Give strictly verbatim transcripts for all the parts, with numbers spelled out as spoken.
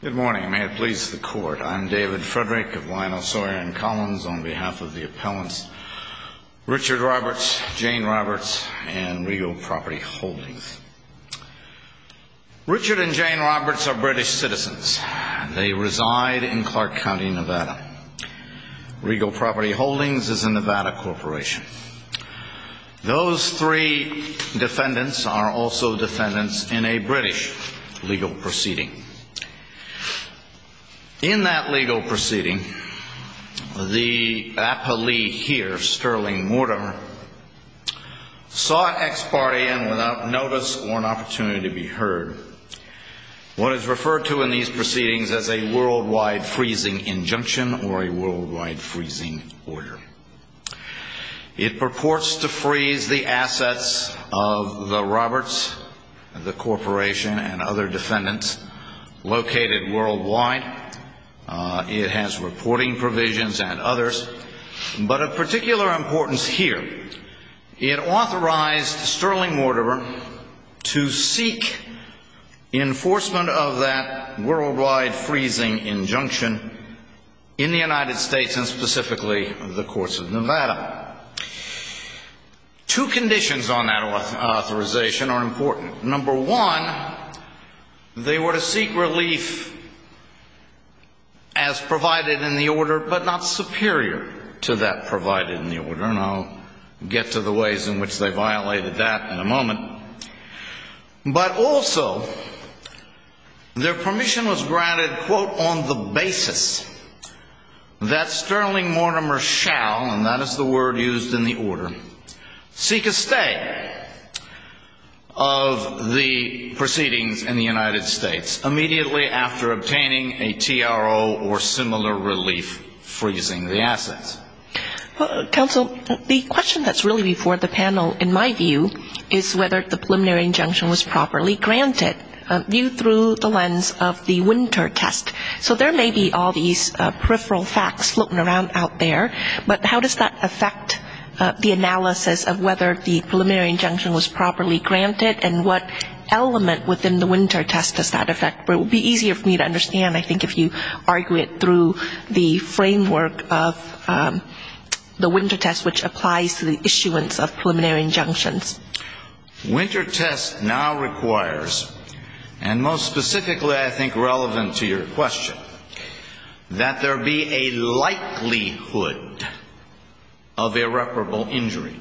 Good morning. May it please the Court. I'm David Frederick of Lionel Sawyer and Collins on behalf of the appellants Richard Roberts, Jane Roberts, and Regal Property Holdings. Richard and Jane Roberts are British citizens. They reside in Clark County, Nevada. Regal Property Holdings is a Nevada corporation. Those three defendants are also defendants in a British legal proceeding. In that legal proceeding, the appellee here, Sterling Mortimer, sought ex parte and without notice or an opportunity to be heard what is referred to in these proceedings as a worldwide freezing injunction or a worldwide freezing order. It purports to freeze the assets of the Roberts, the corporation, and other defendants located worldwide. Uh, it has reporting provisions and others, but of particular importance here, it authorized Sterling Mortimer to seek enforcement of that worldwide freezing injunction in the United States and specifically the courts of Nevada. Two conditions on that authorization are important. Number one, they were to seek relief as provided in the order, but not superior to that provided in the order, and I'll get to the ways in which they violated that in a moment. But also, their permission was granted, quote, on the basis that Sterling Mortimer shall, and that is the word used in the order, seek a stay of the proceedings in the United States immediately after obtaining a T R O or similar relief freezing the assets. Well, counsel, the question that's really before the panel, in my view, is whether the preliminary injunction was properly granted, uh, viewed through the lens of the Winter test. So there may be all these uh, peripheral facts floating around out there, but how does that affect Uh, the analysis of whether the preliminary injunction was properly granted, and what element within the Winter test does that affect? But it would be easier for me to understand, I think, if you argue it through the framework of um, the Winter test, which applies to the issuance of preliminary injunctions. Winter test now requires, and most specifically I think relevant to your question, that there be a likelihood of irreparable injury.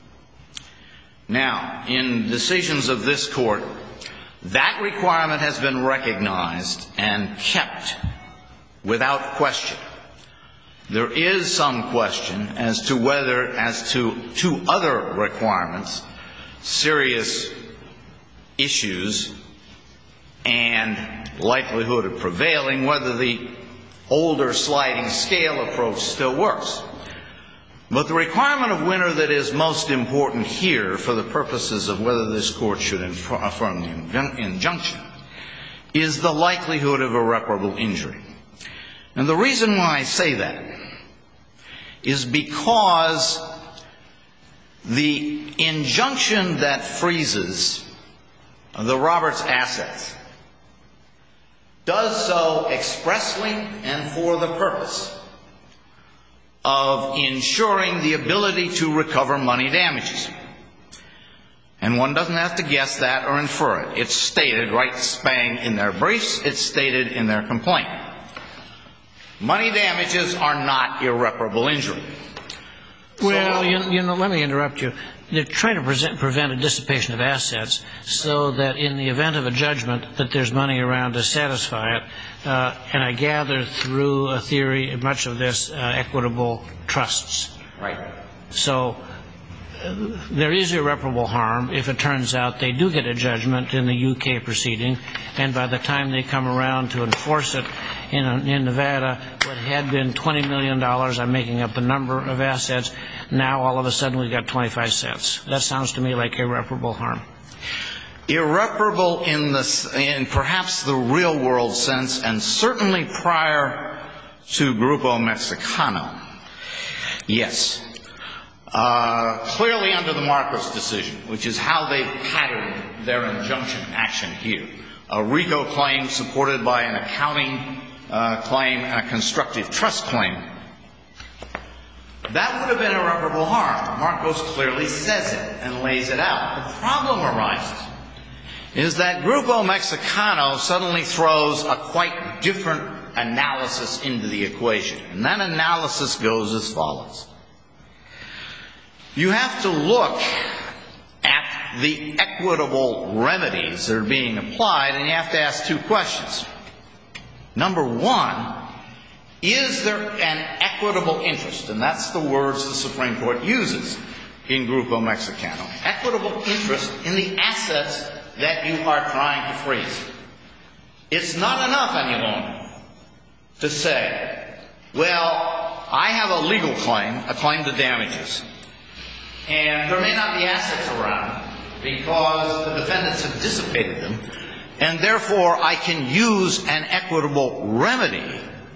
Now, in decisions of this court, that requirement has been recognized and kept without question. There is some question as to whether, as to two other requirements, serious issues and likelihood of prevailing, whether the older sliding scale approach still works. But the requirement of Winter that is most important here for the purposes of whether this court should affirm the injunction is the likelihood of irreparable injury. And the reason why I say that is because the injunction that freezes the Roberts assets does so expressly and for the purpose of ensuring the ability to recover money damages. And one doesn't have to guess that or infer it. It's stated right spang in their briefs. It's stated in their complaint. Money damages are not irreparable injury. Well, so, you, you know, let me interrupt you. They're trying to present, prevent a dissipation of assets so that in the event of a judgment that there's money around to satisfy it. Uh, and I gather through a theory, much of this, uh, equitable trusts. Right. So uh, there is irreparable harm if it turns out they do get a judgment in the U K proceeding, and by the time they come around to enforce it in, in Nevada, what had been twenty million dollars, I'm making up the number of assets, now all of a sudden we've got twenty-five cents. That sounds to me like irreparable harm. Irreparable in, the, in perhaps the real world sense, and certainly prior to Grupo Mexicano. Yes. Uh, clearly under the Marcos decision, which is how they patterned their injunction action here. a RICO claim supported by an accounting uh, claim and a constructive trust claim, that would have been irreparable harm. Marcos clearly says it and lays it out. The problem arises is that Grupo Mexicano suddenly throws a quite different analysis into the equation. And that analysis goes as follows. You have to look at the equitable remedies that are being applied, and you have to ask two questions. Number one, is there an equitable interest? And that's the words the Supreme Court uses in Grupo Mexicano. Equitable interest in the assets that you are trying to freeze. It's not enough any longer to say, well, I have a legal claim, a claim to damages, and there may not be assets around because the defendants have dissipated them, and therefore I can use an equitable remedy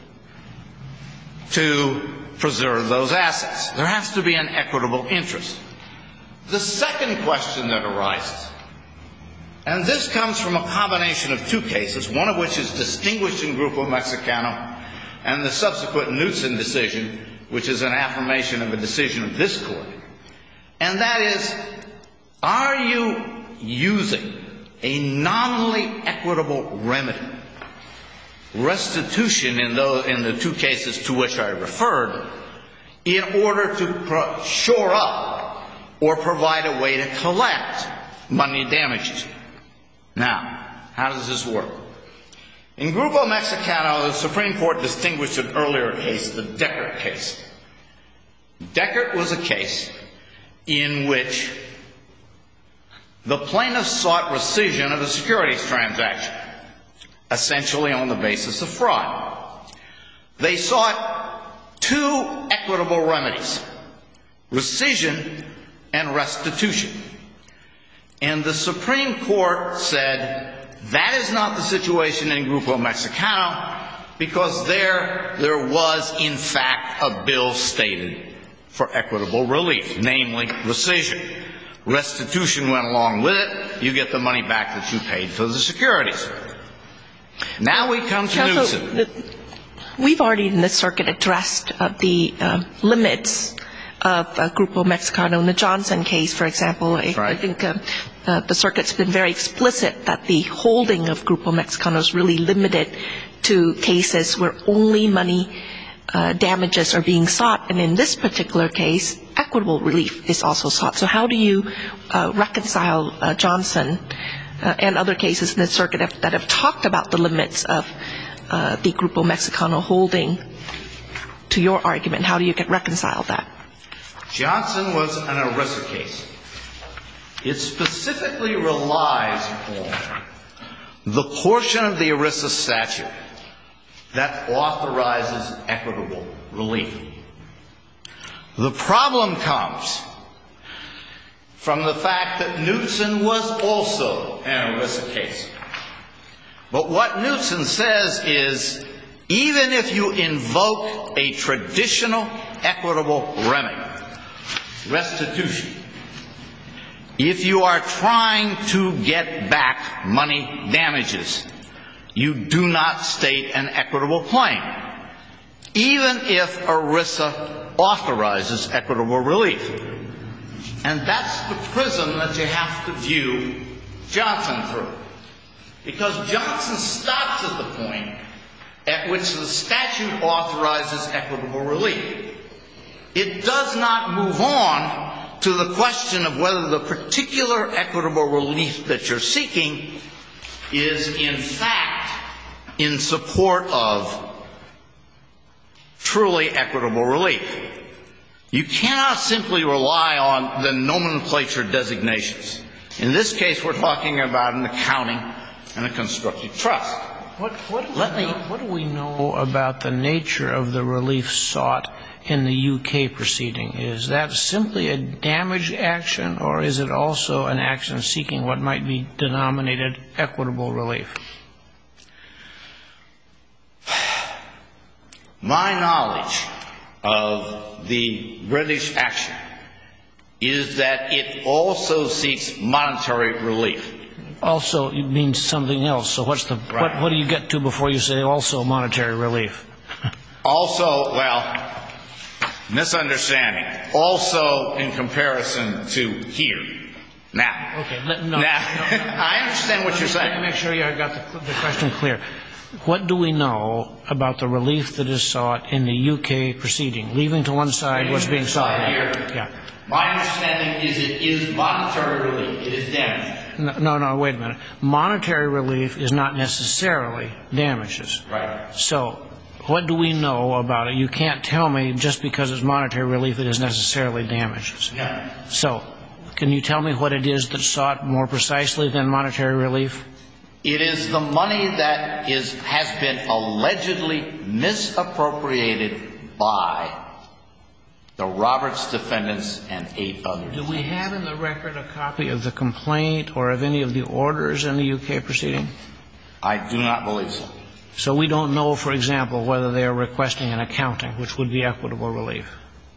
to preserve those assets. There has to be an equitable interest. The second question that arises, and this comes from a combination of two cases, one of which is distinguished in Grupo Mexicano, and the subsequent Knutson decision, which is an affirmation of a decision of this Court. And that is, are you using a nominally equitable remedy, restitution in, those, in the two cases to which I referred, in order to pro- shore up or provide a way to collect money damages? Now, how does this work? In Grupo Mexicano, the Supreme Court distinguished an earlier case, the Deckert case. Deckert was a case in which the plaintiff sought rescission of a securities transaction, essentially on the basis of fraud. They sought two equitable remedies, rescission and restitution. And the Supreme Court said, that is not the situation in Grupo Mexicano, because there, there was, in fact, a bill stated for equitable relief, namely rescission. Restitution went along with it. You get the money back that you paid for the securities. Now we come to Knutson. We've already in this circuit addressed uh, the uh, limits of uh, Grupo Mexicano. In the Johnson case, for example, I, right. I think uh, uh, the circuit's been very explicit that the holding of Grupo Mexicano is really limited to cases where only money uh, damages are being sought. And in this particular case, equitable relief is also sought. So how do you uh, reconcile uh, Johnson uh, and other cases in the circuit have, that have talked about the limits of uh, the Grupo Mexicano holding to your argument? How do you get reconcile that? Johnson was an ERISA case. It specifically relies on the portion of the ERISA statute that authorizes equitable relief. The problem comes from the fact that Knutson was also an ERISA case. But what Knutson says is, even if you invoke a traditional equitable remedy, restitution, if you are trying to get back money damages, you do not state an equitable claim, even if ERISA authorizes equitable relief. And that's the prism that you have to view Johnson through. Because Johnson stops at the point at which the statute authorizes equitable relief. It does not move on to the question of whether the particular equitable relief that you're seeking is in fact in support of truly equitable relief. You cannot simply rely on the nomenclature designations. In this case, we're talking about an accounting and a constructive trust. What, what, do Let we me, know, what do we know about the nature of the relief sought in the U K proceeding? Is that simply a damage action, or is it also an action seeking what might be denominated equitable relief? My knowledge of the British action is that it also seeks monetary relief. Also means something else. So what's the Right. what, what do you get to before you say also monetary relief? Also, well, misunderstanding. Also in comparison to here. Now. Okay. Let, no, now, no, no. I understand what you're Let me saying. make sure you got the, the question clear. What do we know about the relief that is sought in the U K proceeding, leaving to one side what's being sought here. Yeah. My understanding is it is monetary relief. It is damage. No, no, no, wait a minute. Monetary relief is not necessarily damages. Right. So what do we know about it? You can't tell me just because it's monetary relief it is necessarily damages. No. So can you tell me what it is that's sought more precisely than monetary relief? It is the money that is has been allegedly misappropriated by the Roberts defendants and eight others. Do we have in the record a copy of the complaint or of any of the orders in the U K proceeding? I do not believe so. So we don't know, for example, whether they are requesting an accounting, which would be equitable relief.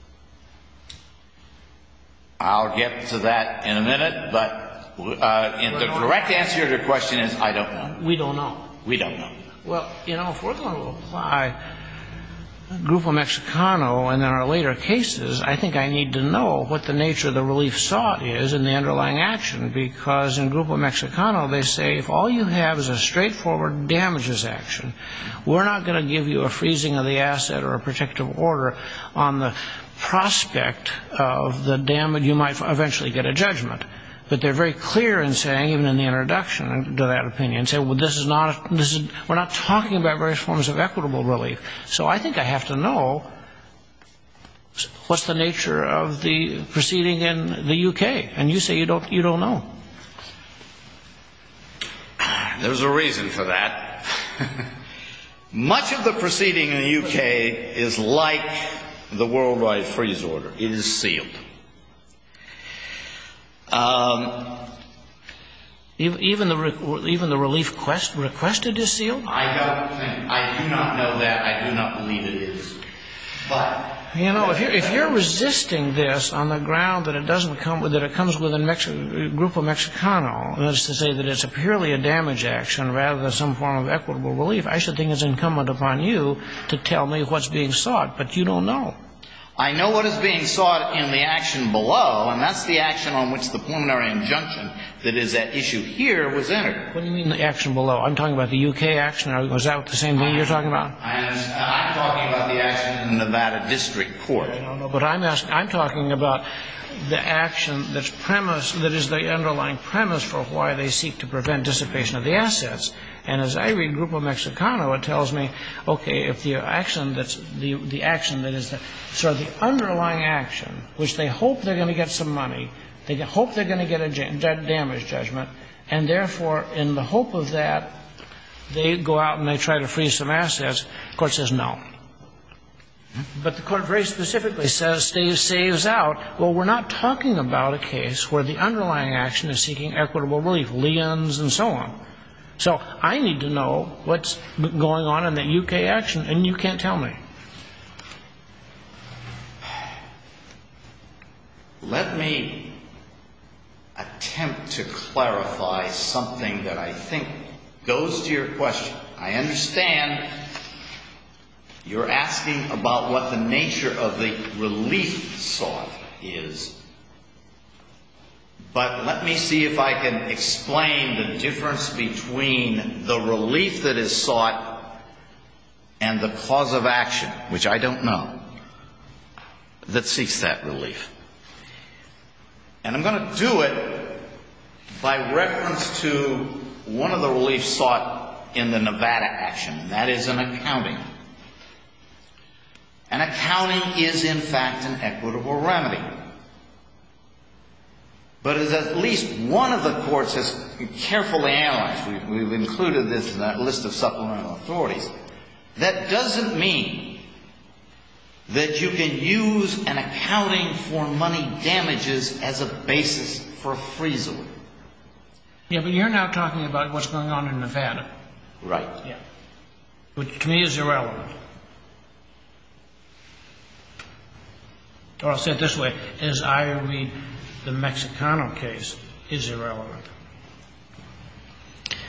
I'll get to that in a minute, but uh, in the direct answer to your question is I don't know. We don't know. We don't know. Well, you know, if we're going to apply Grupo Mexicano and in our later cases, I think I need to know what the nature of the relief sought is in the underlying action, because in Grupo Mexicano they say if all you have is a straightforward damages action, we're not going to give you a freezing of the asset or a protective order on the prospect of the damage. You might eventually get a judgment. But they're very clear in saying, even in the introduction to that opinion, say, well, this is not, this is, we're not talking about various forms of equitable relief. So I think I have to know what's the nature of the proceeding in the U K. And you say you don't, you don't know. There's a reason for that. Much of the proceeding in the U K is like the worldwide freeze order. It is sealed. Um, even the even the relief quest requested is sealed. I don't think. I do not know that. I do not believe it is. But you know, if you're if you're resisting this on the ground that it doesn't come with that it comes within Mexi- Grupo Mexicano, that is to say that it's a purely a damage action rather than some form of equitable relief, I should think it's incumbent upon you to tell me what's being sought. But you don't know. I know what is being sought in the action below, and that's the action on which the preliminary injunction that is at issue here was entered. What do you mean the action below? I'm talking about the U K action. Was that the same thing you're talking about? I understand. I'm talking about the action in the Nevada District Court. I don't know, but I'm asking, I'm talking about the action that's premise, that is the underlying premise for why they seek to prevent dissipation of the assets. And as I read Grupo Mexicano, it tells me, okay, if the action that's the the action that is the sort of the underlying action, which they hope they're going to get some money, they hope they're going to get a damage judgment, and therefore, in the hope of that, they go out and they try to freeze some assets. The court says no. But the court very specifically says, saves, saves out, well, we're not talking about a case where the underlying action is seeking equitable relief, liens and so on. So I need to know what's going on in the U K action, and you can't tell me. Let me attempt to clarify something that I think goes to your question. I understand you're asking about what the nature of the relief sought is. But let me see if I can explain the difference between the relief that is sought and the cause of action, which I don't know, that seeks that relief. And I'm going to do it by reference to one of the reliefs sought in the Nevada action, and that is an accounting. An accounting is, in fact, an equitable remedy. But as at least one of the courts has carefully analyzed, we've, we've included this in that list of supplemental authorities, that doesn't mean that you can use an accounting for money damages as a basis for a freeze order. Yeah, but you're now talking about what's going on in Nevada. Right. Yeah. Which to me is irrelevant. Or I'll say it this way, as I read the Mexicano case, is irrelevant.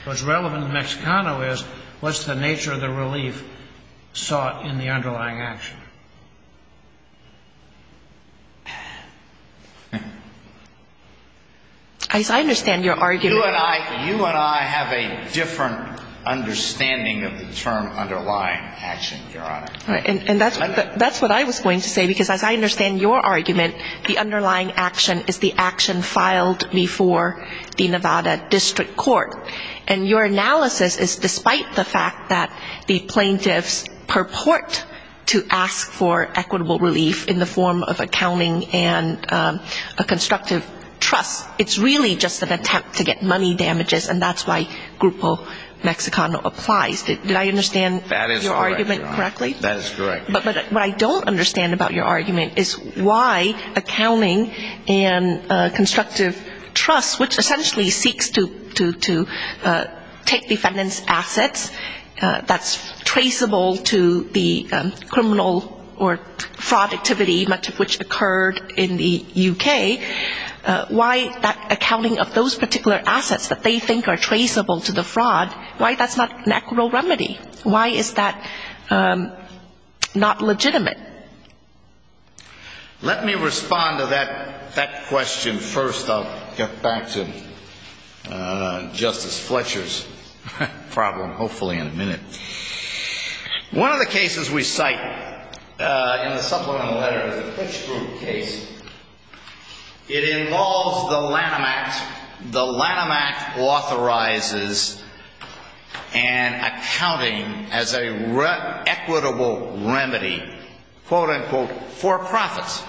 What's relevant in Mexicano is what's the nature of the relief sought in the underlying action. As I understand your argument. You and I, you and I have a different understanding of the term underlying action, Your Honor. Right, and, and that's, that's what I was going to say, because as I understand your argument, the underlying action is the action filed before the Nevada District Court. And your analysis is despite the fact that the plaintiffs purport to ask for equitable relief in the form of accounting and um, a constructive trust, it's really just an attempt to get money damages, and that's why Grupo Mexicano applies. Did, did I understand that is your correct, argument Your correctly? That is correct. But, but what I don't understand about your argument is why accounting and uh, constructive trust, which essentially seeks to, to, to uh, take defendants' assets, uh, that's traceable to the um, criminal or fraud activity, much of which occurred in the U K, uh, why that accounting of those particular assets that they think are traceable to the fraud, why that's not an equitable remedy? Why is that um, not legitimate? Let me respond to that, that question first. I'll get back to uh, Justice Fletcher's problem, hopefully in a minute. One of the cases we cite uh, in the supplemental letter is the Klitsch Group case. It involves the Lanham Act. The Lanham Act authorizes an accounting as a re- equitable remedy, quote unquote, for profits.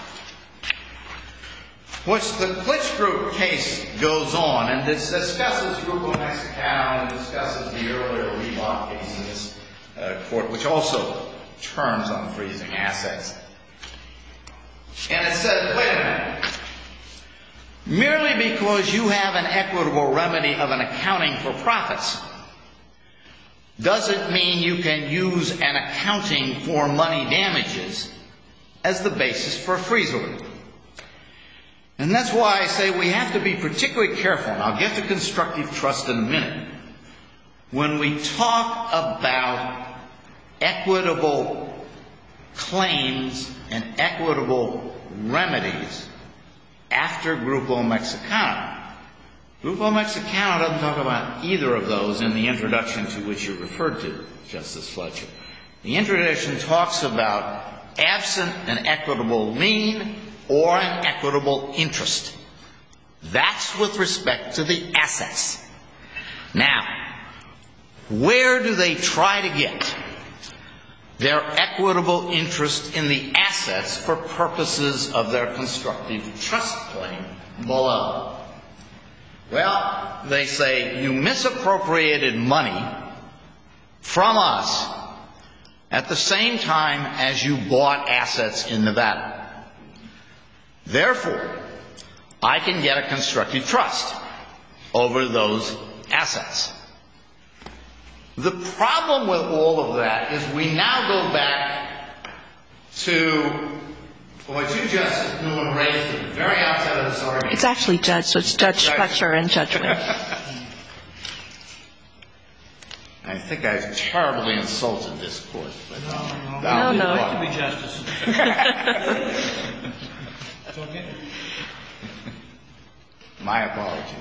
Which the Klitsch Group case goes on and this discusses Grupo Mexicano and discusses the earlier Reebok case in this uh, court, which also turns on freezing assets. And it says, wait a minute, merely because you have an equitable remedy of an accounting for profits doesn't mean you can use an accounting for money damages as the basis for a freeze order. And that's why I say we have to be particularly careful, and I'll get to constructive trust in a minute, when we talk about equitable claims and equitable remedies after Grupo Mexicano. Grupo Mexicano doesn't talk about either of those in the introduction to which you referred to, Justice Fletcher. The introduction talks about absent an equitable lien or an equitable interest. That's with respect to the assets. Now, where do they try to get their equitable interest in the assets for purposes of their constructive trust claim below? Well, they say you misappropriated money from us at the same time as you bought assets in Nevada. Therefore, I can get a constructive trust over those assets. The problem with all of that is we now go back to what you, Justice Newman, raised at the very outset of this argument. It's actually Judge, so it's Judge Fletcher and Judge Wynn. I think I've terribly insulted this court. But No, no, no. no. It could be justice. It's okay. My apologies.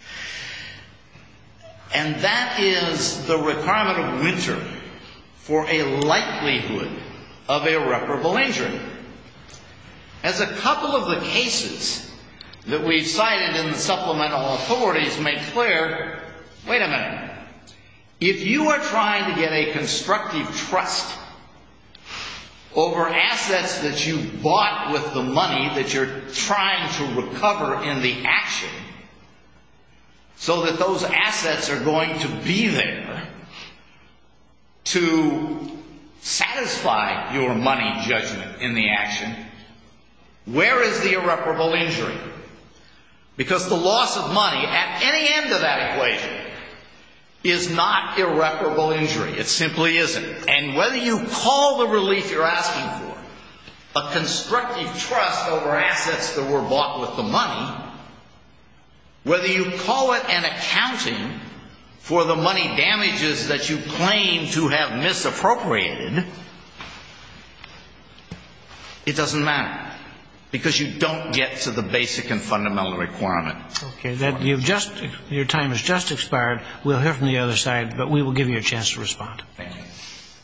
And that is the requirement of Winter for a likelihood of irreparable injury. As a couple of the cases that we've cited in the supplemental authorities make clear, wait a minute, if you are trying to get a constructive trust over assets that you bought with the money that you're trying to recover in the action, so that those assets are going to be there to satisfy your money judgment in the action, where is the irreparable injury? Because the loss of money at any end of that equation is not irreparable injury. It simply isn't. And whether you call the relief you're asking for a constructive trust over assets that were bought with the money, whether you call it an accounting for the money damages that you claim to have misappropriated, it doesn't matter, because you don't get to the basic and fundamental requirement. Okay, that you've just, your time has just expired. We'll hear from the other side, but we will give you a chance to respond. Thank you.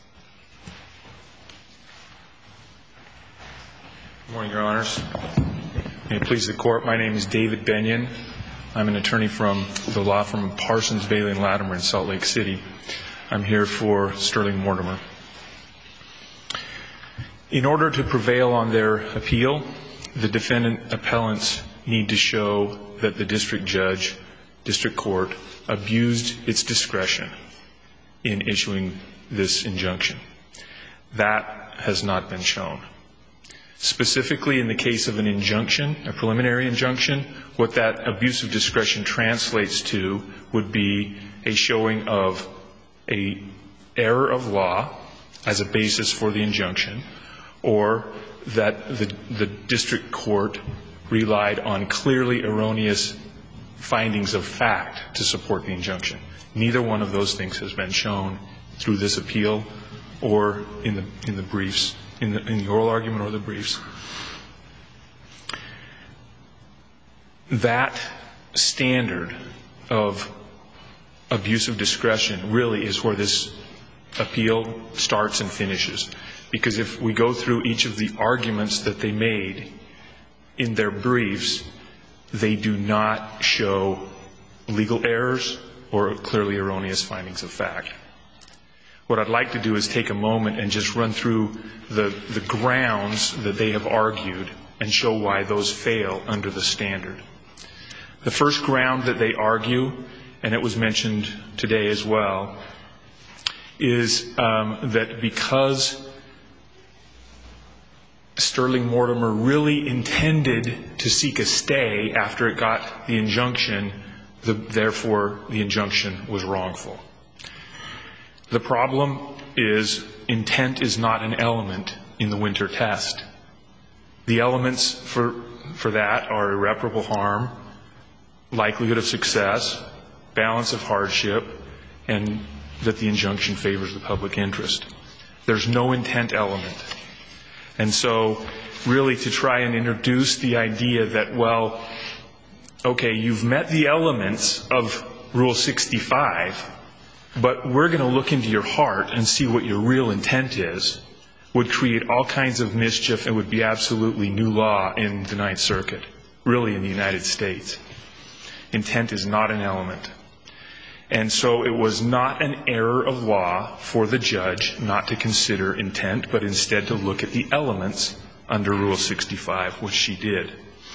Good morning, Your Honors. May it please the Court, my name is David Benyon. I'm an attorney from the law firm of Parsons, Bailey, and Latimer in Salt Lake City. I'm here for Sterling Mortimer. In order to prevail on their appeal, the defendant appellants need to show that the district judge, district court, abused its discretion in issuing this injunction. That has not been shown. Specifically, in the case of an injunction, a preliminary injunction, what that abuse of discretion translates to would be a showing of a error of law as a basis for the injunction, or that the, the district court relied on clearly erroneous findings of fact to support the injunction. Neither one of those things has been shown through this appeal or in the in the briefs, in the, in the oral argument or the briefs. That standard of abuse of discretion really is where this appeal starts and finishes. Because if we go through each of the arguments that they made in their briefs, they do not show legal errors or clearly erroneous findings of fact. What I'd like to do is take a moment and just run through the, the grounds that they have argued and show why those fail under the standard. The first ground that they argue, and it was mentioned today as well, is um, that because Sterling Mortimer really intended to seek a stay after it got the injunction, the, therefore the injunction was wrongful. The problem is intent is not an element in the Winter test. The elements for, for that are irreparable harm, likelihood of success, balance of hardship, and that the injunction favors the public interest. There's no intent element. And so really to try and introduce the idea that, well, okay, you've met the elements of Rule sixty-five, but we're going to look into your heart and see what your real intent is, would create all kinds of mischief and would be absolutely new law in the Ninth Circuit, really in the United States. Intent is not an element. And so it was not an error of law for the judge not to consider intent, but instead to look at the elements under Rule sixty-five, which she did.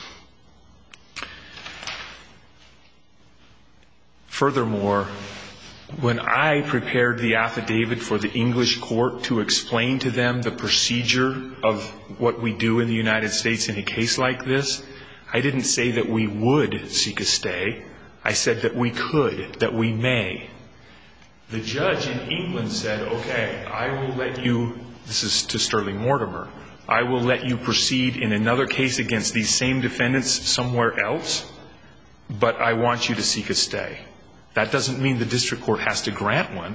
Furthermore, when I prepared the affidavit for the English court to explain to them the procedure of what we do in the United States in a case like this, I didn't say that we would seek a stay. I said that we could, that we may. The judge in England said, okay, I will let you, this is to Sterling Mortimer, I will let you proceed in another case against these same defendants somewhere else, but I want you to seek a stay. That doesn't mean the district court has to grant one.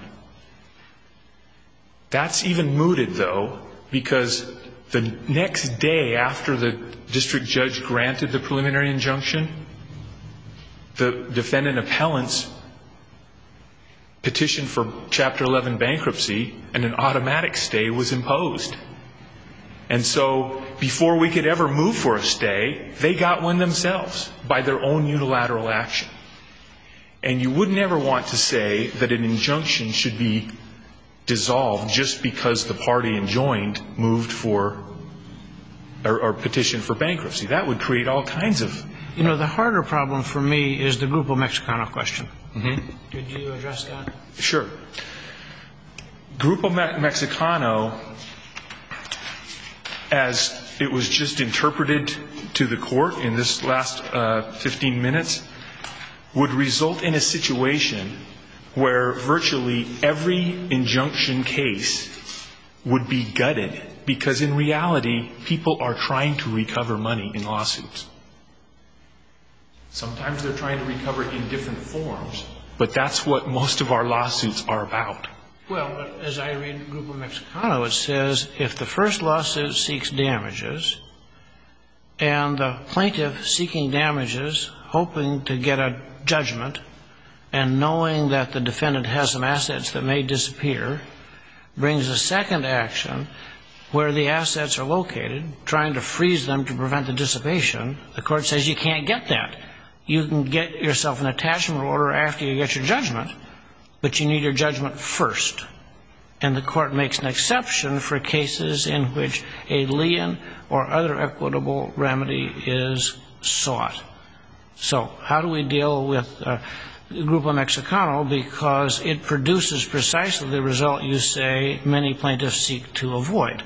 That's even mooted, though, because the next day after the district judge granted the preliminary injunction, the defendant appellants petitioned for Chapter eleven bankruptcy, and an automatic stay was imposed. And so before we could ever move for a stay, they got one themselves by their own unilateral action. And you would never want to say that an injunction should be dissolved just because the party enjoined moved for or, or petitioned for bankruptcy. That would create all kinds of... You know, the harder problem for me is the Grupo Mexicano question. Mm-hmm. Could you address that? Sure. Grupo Mexicano, as it was just interpreted to the court in this last uh, fifteen minutes, would result in a situation where virtually every injunction case would be gutted, because in reality, people are trying to recover money in lawsuits. Sometimes they're trying to recover in different forms, But that's what most of our lawsuits are about. Well, but as I read Grupo Mexicano, it says if the first lawsuit seeks damages and the plaintiff seeking damages, hoping to get a judgment and knowing that the defendant has some assets that may disappear, brings a second action where the assets are located, trying to freeze them to prevent the dissipation, the court says you can't get that. You can get yourself an attachment order after you get your judgment, but you need your judgment first. And the court makes an exception for cases in which a lien or other equitable remedy is sought. So how do we deal with uh, Grupo Mexicano? Because it produces precisely the result you say many plaintiffs seek to avoid.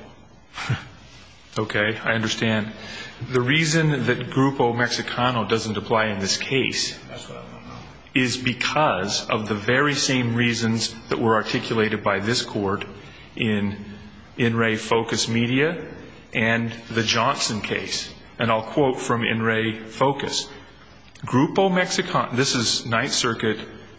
Okay, I understand. The reason that Grupo Mexicano doesn't apply in this case is because of the very same reasons that were articulated by this court in In Re Focus Media and the Johnson case. And I'll quote from In Re Focus. Grupo Mexicano, this is Ninth Circuit,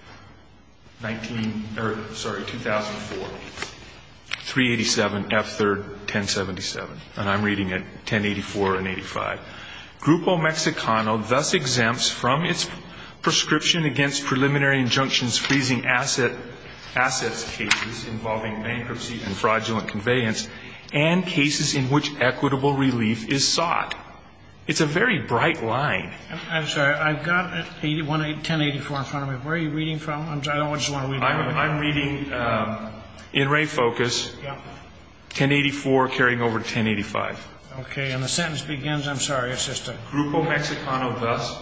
nineteen, or sorry, two thousand four. three eighty-seven F third ten seventy-seven, and I'm reading it ten eighty-four and eighty-five. Grupo Mexicano thus exempts from its prescription against preliminary injunctions freezing asset assets cases involving bankruptcy and fraudulent conveyance and cases in which equitable relief is sought. It's a very bright line. I'm sorry, I've got ten eighty-four in front of me. Where are you reading from? I'm sorry, I don't just want to read it. I'm, I'm reading um, In Re Focus, yeah. ten eighty-four carrying over to ten eighty-five. Okay, and the sentence begins, I'm sorry, it's just a... Grupo Mexicano thus...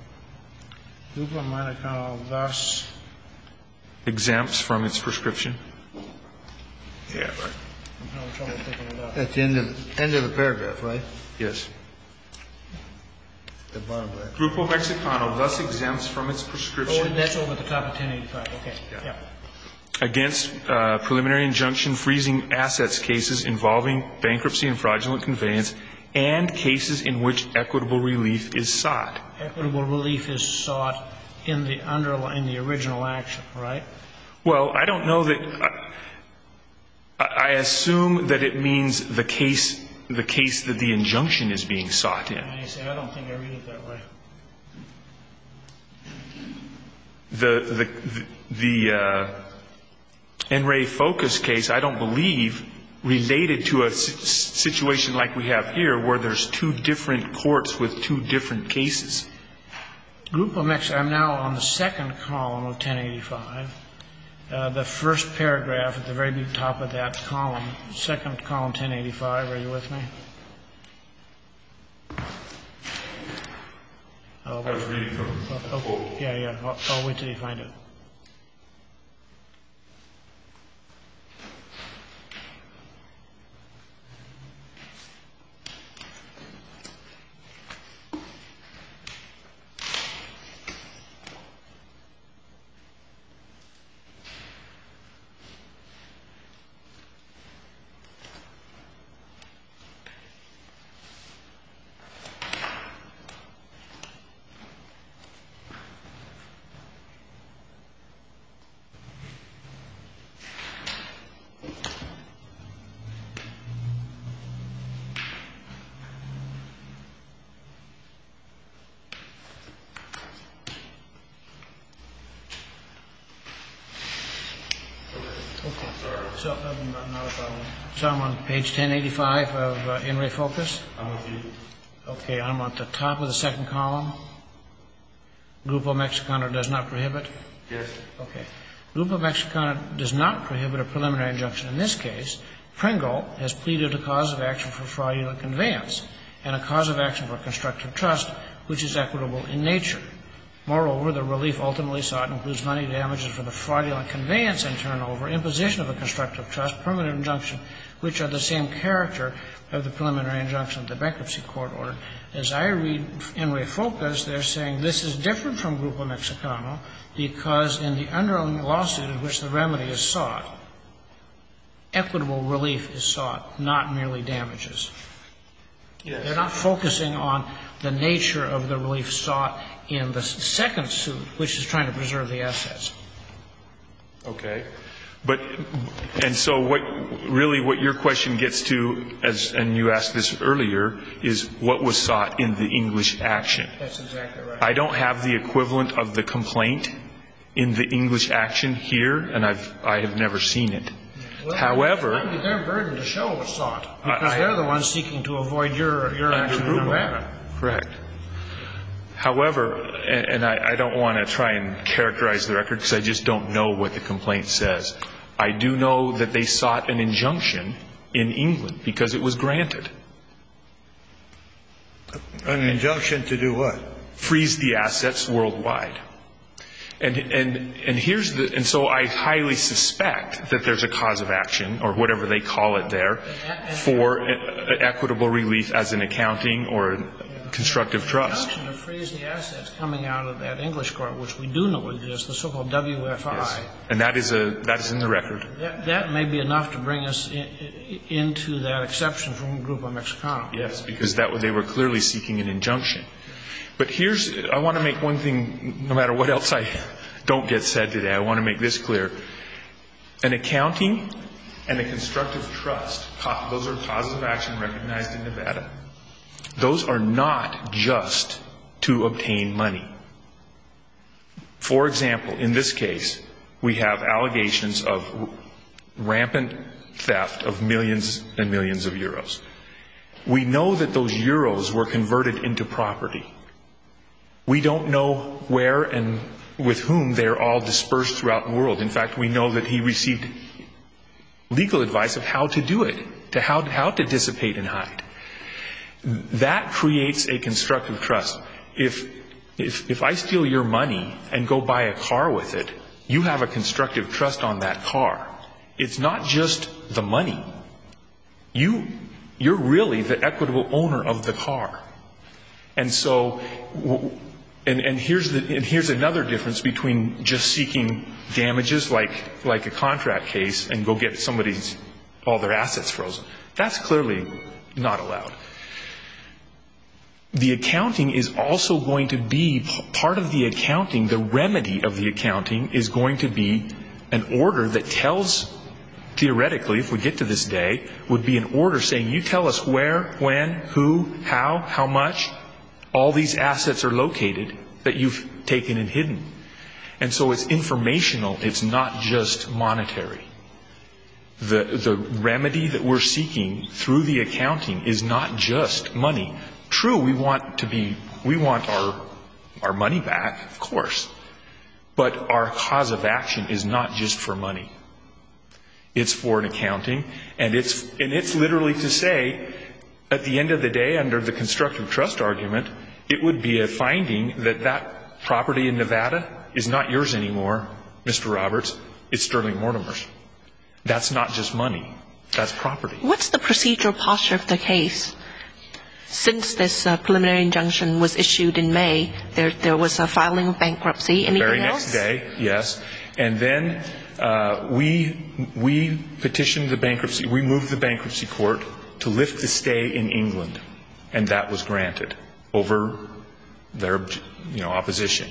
Grupo Mexicano thus... exempts from its prescription. Yeah, right. I'm having trouble picking it up. At the end of, end of the paragraph, right? Yes. The bottom of that. Grupo Mexicano thus exempts from its prescription... Oh, that's over at the top of ten eighty-five, okay. Yeah. Yeah. Against uh, preliminary injunction freezing assets cases involving bankruptcy and fraudulent conveyance and cases in which equitable relief is sought. Equitable relief is sought in the underlying, in the original action, right? Well, I don't know that... I, I assume that it means the case, the case that the injunction is being sought in. I say, I don't think I read it that way. The, the, the, the uh, In Re Focus case, I don't believe, related to a situation like we have here where there's two different courts with two different cases. Grupo Mexicano, I'm now on the second column of ten eighty-five. Uh, the first paragraph at the very top of that column, second column, ten eighty-five. Are you with me? Oh, I was reading from oh, oh, yeah, yeah. I'll, I'll wait till you find it. So, um, not a problem. So I'm on page ten eighty-five of uh, In Re Focus. I'm with you. Okay, I'm at the top of the second column. Grupo Mexicano does not prohibit. Yes. Okay. Grupo Mexicano does not prohibit a preliminary injunction. In this case, Pringle has pleaded a cause of action for fraudulent conveyance and a cause of action for constructive trust, which is equitable in nature. Moreover, the relief ultimately sought includes money damages for the fraudulent conveyance and turnover, imposition of a constructive trust, permanent injunction, which are the same character of the preliminary injunction that the bankruptcy court ordered. As I read In Re Focus, they're saying this is different from Grupo Mexicano because in the underlying lawsuit in which the remedy is sought, equitable relief is sought, not merely damages. Yes. They're not focusing on the nature of the relief sought in the second suit, which is trying to preserve the assets. Okay. But, and so what, really what your question gets to, as, and you asked this earlier, is what was sought in the English action. That's exactly right. I don't have the equivalent of the complaint in the English action here, and I've, I have never seen it. Well, However, it might be their burden to show what's sought, because I, they're the ones seeking to avoid your, your action in Nevada. Correct. However, and, and I, I don't want to try and characterize the record because I just don't know what the complaint says. I do know that they sought an injunction in England because it was granted. An injunction to do what? Freeze the assets worldwide. And, and, and here's the, and so I highly suspect that there's a cause of action, or whatever they call it there, for equitable relief as an accounting or a constructive trust. The injunction to freeze the assets coming out of that English court, which we do know exists, the so-called W F I. Yes. And that is a, that is in the record. That, that may be enough to bring us in, into that exception from Grupo Mexicano. Yes, because that, they were clearly seeking an injunction. But here's, I want to make one thing, no matter what else I don't get said today, I want to make this clear. An accounting and a constructive trust, those are causes of action recognized in Nevada. Those are not just to obtain money. For example, in this case, we have allegations of rampant theft of millions and millions of euros. We know that those euros were converted into property. We don't know where and with whom they're all dispersed throughout the world. In fact, we know that he received legal advice of how to do it, to how, how to dissipate and hide. That creates a constructive trust. If, if, if I steal your money and go buy a car with it, you have a constructive trust on that car. It's not just the money. You, you're really the equitable owner of the car. And so, and, and here's the, and here's another difference between just seeking damages like, like a contract case and go get somebody's, all their assets frozen. That's clearly not allowed. The accounting is also going to be part of the accounting. The remedy of the accounting is going to be an order that tells, theoretically, if we get to this day, would be an order saying, you tell us where, when, who, how, how much all these assets are located that you've taken and hidden. And so it's informational. It's not just monetary. The, the remedy that we're seeking through the accounting is not just money. True, we want to be, we want our, our money back, of course. But our cause of action is not just for money. It's for an accounting, and it's, and it's literally to say, at the end of the day, under the constructive trust argument, it would be a finding that that property in Nevada is not yours anymore, Mister Roberts. It's Sterling Mortimer's. That's not just money. That's property. What's the procedural posture of the case? Since this uh, preliminary injunction was issued in May, there there was a filing of bankruptcy. Anything Very else? next day, yes. And then uh, we we petitioned the bankruptcy. We moved the bankruptcy court to lift the stay in England, and that was granted over their you know opposition.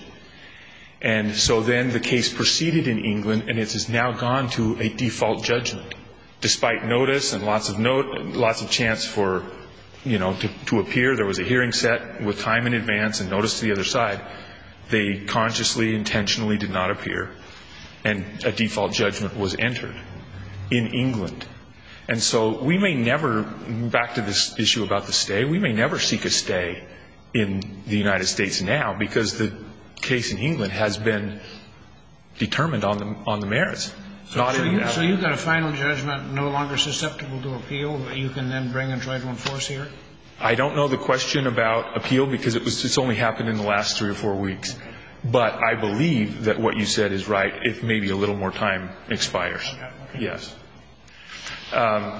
And so then the case proceeded in England, and it has now gone to a default judgment, despite notice and lots of note, lots of chance for. You know, to, to appear. There was a hearing set with time in advance and notice to the other side. They consciously, intentionally did not appear. And a default judgment was entered in England. And so we may never, back to this issue about the stay, we may never seek a stay in the United States now because the case in England has been determined on the, on the merits. So, Not so, in, you, so you've got a final judgment no longer susceptible to appeal that you can then bring and try to enforce here? I don't know the question about appeal because it was it's only happened in the last three or four weeks. But I believe that what you said is right if maybe a little more time expires. Okay, okay. Yes. Um,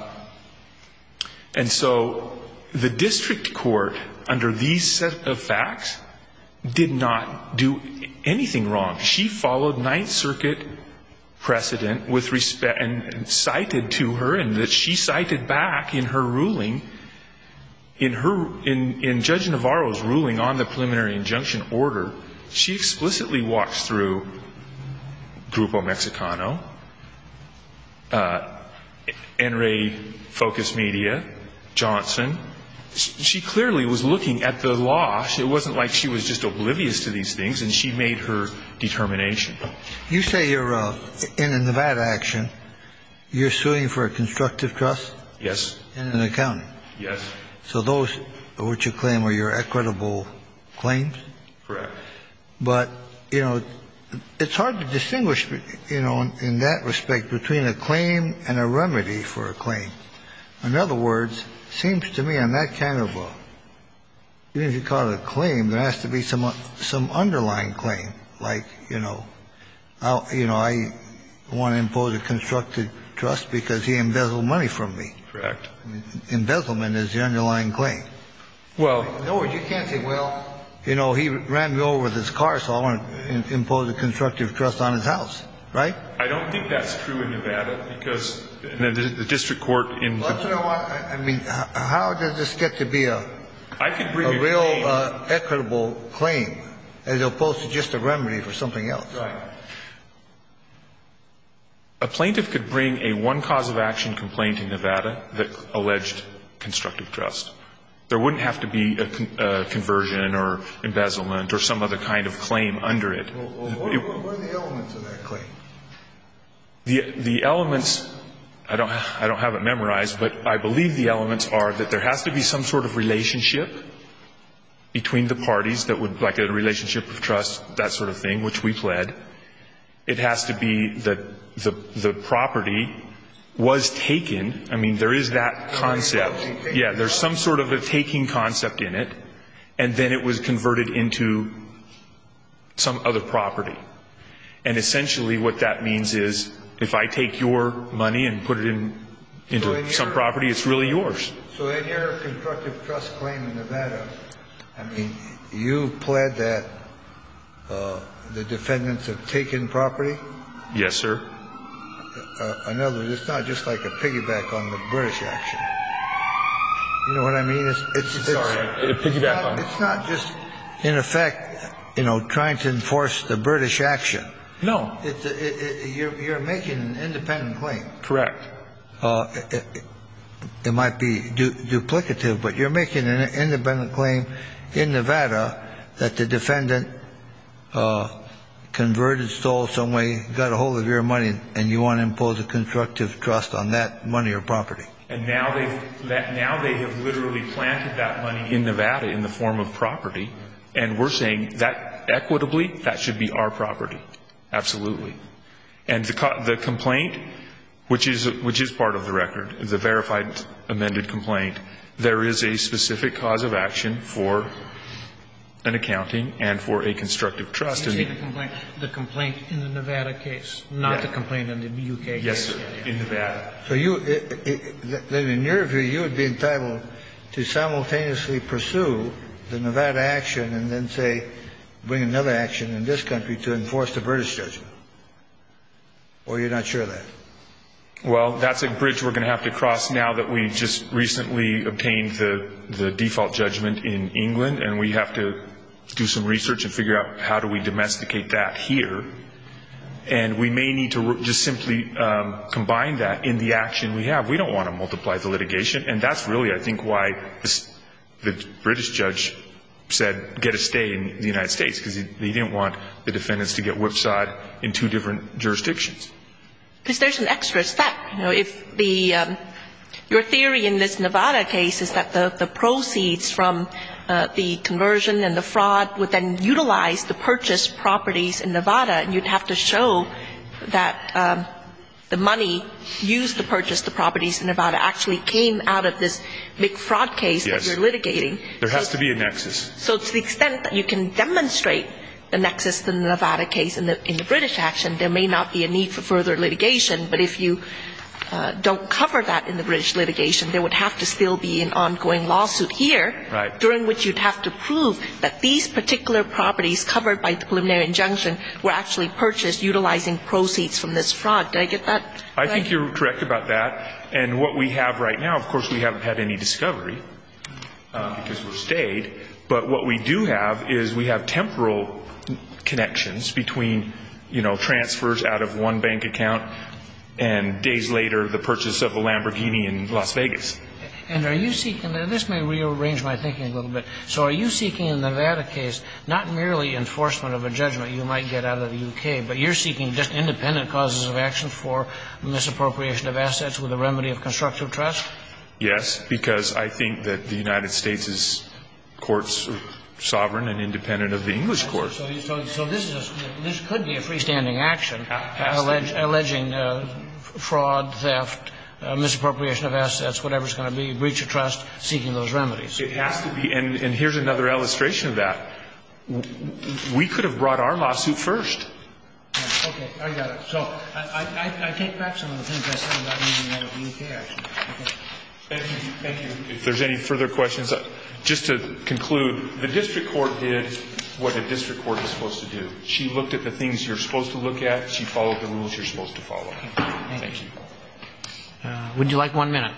and so the district court, under these set of facts, did not do anything wrong. She followed Ninth Circuit precedent with respect and cited to her, and that she cited back in her ruling, in her in, in Judge Navarro's ruling on the preliminary injunction order, she explicitly walks through Grupo Mexicano, uh, N R A Focus Media, Johnson. She clearly was looking at the law. It wasn't like she was just oblivious to these things, and she made her determination. You say you're uh, in a Nevada action. You're suing for a constructive trust? Yes. In an accounting? Yes. So those, what you claim, are your equitable claims? Correct. But, you know, it's hard to distinguish, you know, in, in that respect between a claim and a remedy for a claim. In other words, seems to me on that kind of a, even if you call it a claim, there has to be some some underlying claim, like, you know, I, you know, I want to impose a constructive trust because he embezzled money from me. Correct. I mean, embezzlement is the underlying claim. Well, in other words, you can't say, well, you know, he ran me over with his car, so I want to impose a constructive trust on his house, right? I don't think that's true in Nevada because the, the district court in. Well, that's what I want. I mean, how does this get to be a I could bring a real uh, equitable claim as opposed to just a remedy for something else? Right. A plaintiff could bring a one cause of action complaint in Nevada that alleged constructive trust. There wouldn't have to be a, con- a conversion or embezzlement or some other kind of claim under it. Well, well, what, it what are the elements of that claim? The the elements, I don't I don't have it memorized, but I believe the elements are that there has to be some sort of relationship between the parties that would, like a relationship of trust, that sort of thing, which we pled. It has to be that the the property was taken. I mean, there is that concept. Yeah, there's some sort of a taking concept in it, and then it was converted into some other property. And essentially what that means is if I take your money and put it in into So in some your- property, it's really yours. So in your constructive trust claim in Nevada, I mean, you pled that uh, the defendants have taken property? Yes, sir. Uh, in other words, it's not just like a piggyback on the British action. You know what I mean? It's it's, it's, Sorry, it's, piggyback not, on. it's not just, in effect, you know, trying to enforce the British action. No. It's, it, it, you're, you're making an independent claim. Correct. Uh, it, it, it might be du- duplicative, but you're making an independent claim in Nevada that the defendant uh, converted, stole some way, got a hold of your money, and you want to impose a constructive trust on that money or property. And now they've that now they have literally planted that money in Nevada in the form of property, and we're saying that equitably that should be our property, absolutely. And the co- the complaint, which is which is part of the record, the verified amended complaint, there is a specific cause of action for an accounting and for a constructive trust. You say And the complaint, the complaint in the Nevada case, not Yeah. the complaint in the U K case. yes, sir, Yeah, yeah. in Nevada. So you, it, it, then in your view, you would be entitled to simultaneously pursue the Nevada action and then say, bring another action in this country to enforce the British judgment. Or you're not sure of that? Well, that's a bridge we're going to have to cross now that we just recently obtained the, the default judgment in England, and we have to do some research and figure out how do we domesticate that here. And we may need to just simply um, combine that in the action we have. We don't want to multiply the litigation, and that's really, I think, why this, the British judge said get a stay in the United States, because he, he didn't want the defendants to get whipsawed in two different jurisdictions. Because there's an extra step. You know, if the um, your theory in this Nevada case is that the, the proceeds from uh, the conversion and the fraud would then utilize the purchased properties in Nevada, and you'd have to show that um, the money used to purchase the properties in Nevada actually came out of this big fraud case Yes. that you're litigating. There has so, to be a nexus. So to the extent that you can demonstrate the nexus in the Nevada case in the in the British action, there may not be a need for further litigation. But if you uh, don't cover that in the British litigation, there would have to still be an ongoing lawsuit here, Right. during which you'd have to prove that these particular properties covered by the preliminary injunction were actually purchased utilizing proceeds from this fraud. Did I get that I right? think you're correct about that. And what we have right now, of course, we haven't had any discovery uh, because we're stayed. But what we do have is we have temporal connections between, you know, transfers out of one bank account and days later the purchase of a Lamborghini in Las Vegas. And are you seeking, this may rearrange my thinking a little bit, so are you seeking in the Nevada case not merely enforcement of a judgment you might get out of the U K, but you're seeking just independent causes of action for misappropriation of assets with a remedy of constructive trust? Yes, because I think that the United States' courts are sovereign and independent of the English court. So, so, so this, is a, this could be a freestanding action alleged, alleging uh, fraud, theft, Uh, misappropriation of assets, whatever it's going to be, breach of trust, seeking those remedies. It has to be, and, and here's another illustration of that. We could have brought our lawsuit first. Yeah, okay, I got it. So I, I, I take back some of the things I said about using that with the U K action. Okay. Thank you. Thank you. If there's any further questions, just to conclude, the district court did what a district court is supposed to do. She looked at the things you're supposed to look at. She followed the rules you're supposed to follow. Thank, Thank you. Uh, would you like one minute?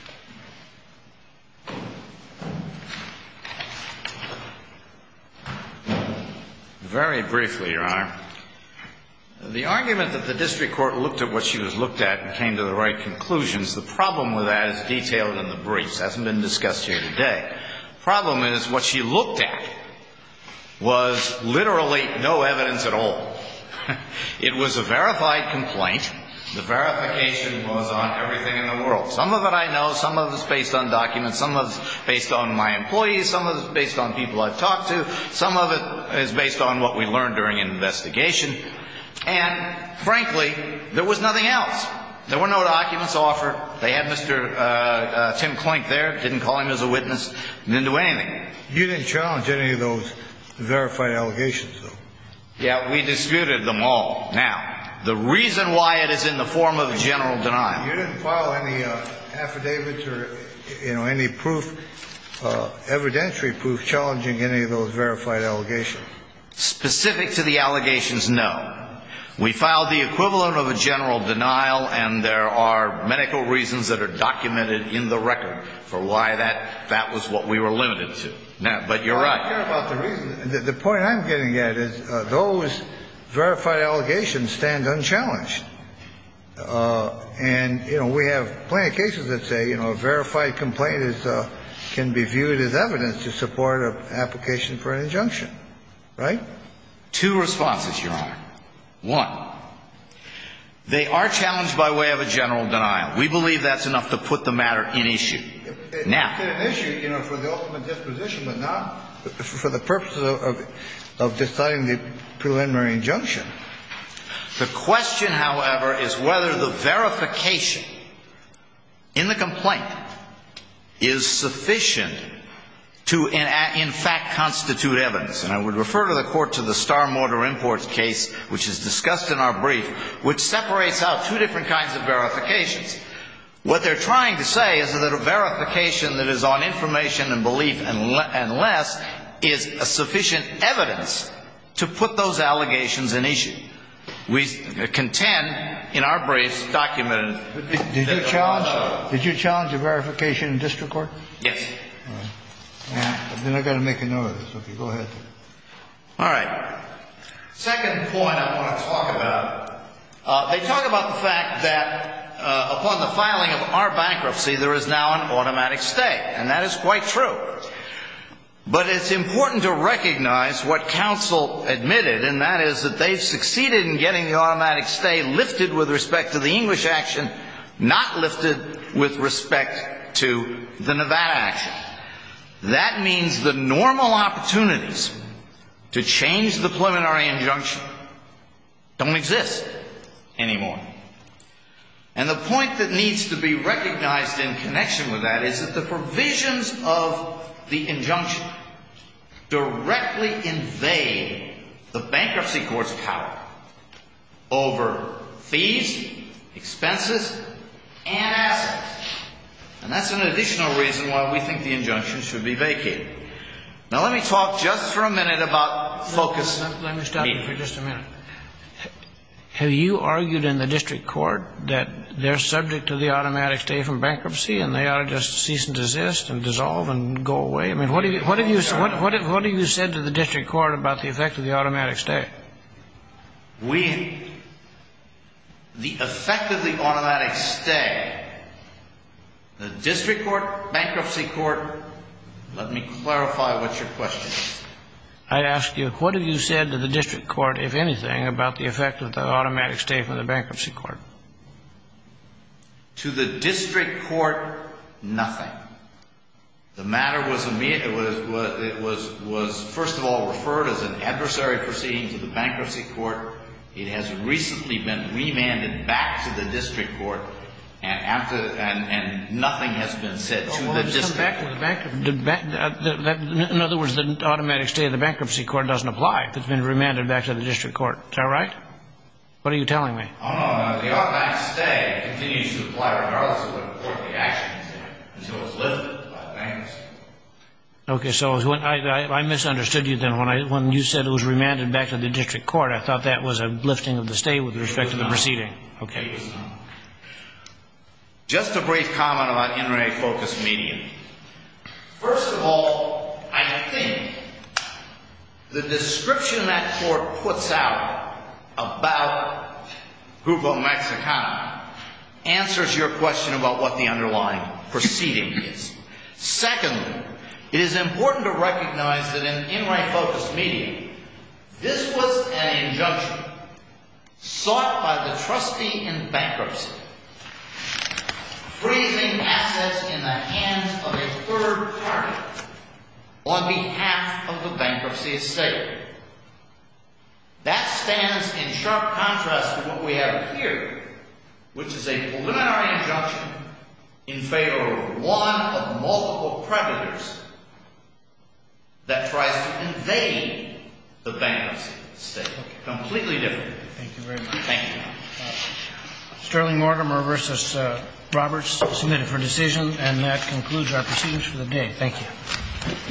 Very briefly, Your Honor. The argument that the district court looked at what she was looked at and came to the right conclusions, the problem with that is detailed in the briefs. It hasn't been discussed here today. The problem is what she looked at was literally no evidence at all. It was a verified complaint. The verification was on everything in the world. Some of it I know, some of it's based on documents, some of it's based on my employees, some of it's based on people I've talked to, some of it is based on what we learned during an investigation. And, frankly, there was nothing else. There were no documents offered. They had Mister Uh, uh, Tim Klink there, didn't call him as a witness, didn't do anything. You didn't challenge any of those verified allegations, though. Yeah, we disputed them all. Now, the reason why it is in the form of a general denial. You didn't file any uh, affidavits or, you know, any proof, uh, evidentiary proof challenging any of those verified allegations? Specific to the allegations, no. We filed the equivalent of a general denial, and there are medical reasons that are documented in the record for why that, that was what we were limited to. Now, but you're well, right. I don't care about the reason. The, the point I'm getting at is uh, those verified allegations stand unchallenged. Uh, and, you know, we have plenty of cases that say, you know, a verified complaint is, uh, can be viewed as evidence to support an application for an injunction. Right? Two responses, Your Honor. One, they are challenged by way of a general denial. We believe that's enough to put the matter in issue. It, now, it's an issue, you know, for the ultimate disposition, but not for the purposes of, of, of deciding the preliminary injunction. The question, however, is whether the verification in the complaint is sufficient to, in, in fact, constitute evidence. And I would refer to the Court to the Star Motor Imports case, which is discussed in our brief, which separates out two different kinds of verifications. What they're trying to say is that a verification that is on information and belief unless is a sufficient evidence to put those allegations in issue. We contend in our briefs documented. Did, did you challenge? Did you challenge a verification in district court? Yes. Yeah, then I've got to make a note of this. Okay, go ahead. All right. Second point I want to talk about. Uh, they talk about the fact that uh, upon the filing of our bankruptcy, there is now an automatic stay, and that is quite true. But it's important to recognize what counsel admitted, and that is that they've succeeded in getting the automatic stay lifted with respect to the English action, not lifted with respect to the Nevada action. That means the normal opportunities to change the preliminary injunction don't exist anymore. And the point that needs to be recognized in connection with that is that the provisions of the injunction directly invade the bankruptcy court's power over fees, expenses, and assets. And that's an additional reason why we think the injunction should be vacated. Now let me talk just for a minute about focus. Let, let me stop you for just a minute. Have you argued in the district court that they're subject to the automatic stay from bankruptcy and they ought to just cease and desist and dissolve and go away? I mean, what have you, what have you, what, what, what have you said to the district court about the effect of the automatic stay? We, the effect of the automatic stay, the district court, bankruptcy court, let me clarify what your question is. I asked you, what have you said to the district court, if anything, about the effect of the automatic stay from the bankruptcy court? To the district court, nothing. The matter was, it was, it was, was first of all referred as an adversary proceeding to the bankruptcy court. It has recently been remanded back to the district court, and after and, and nothing has been said to well, the it's district back court. to the bankruptcy. In other words, the automatic stay of the bankruptcy court doesn't apply if it's been remanded back to the district court. Is that right? What are you telling me? Oh, no, no. The automatic stay continues to apply regardless of what court the action is in until it's lifted by the bankruptcy. Okay, so when I, I, I misunderstood you then when I when you said it was remanded back to the district court. I thought that was a lifting of the stay with respect to the proceeding. Okay. Just a brief comment about in re focus media. First of all, I think the description that court puts out about Grupo Mexicana answers your question about what the underlying proceeding is. Secondly, it is important to recognize that in in re focus media, this was an injunction sought by the trustee in bankruptcy, freezing assets in the hands of a third party on behalf of the bankruptcy estate. That stands in sharp contrast to what we have here, which is a preliminary injunction in favor of one of multiple creditors that tries to invade the bankruptcy estate. Completely different. Thank you very much. Thank you. Sterling Mortimer versus uh, Roberts submitted for decision, and that concludes our proceedings for the day. Thank you.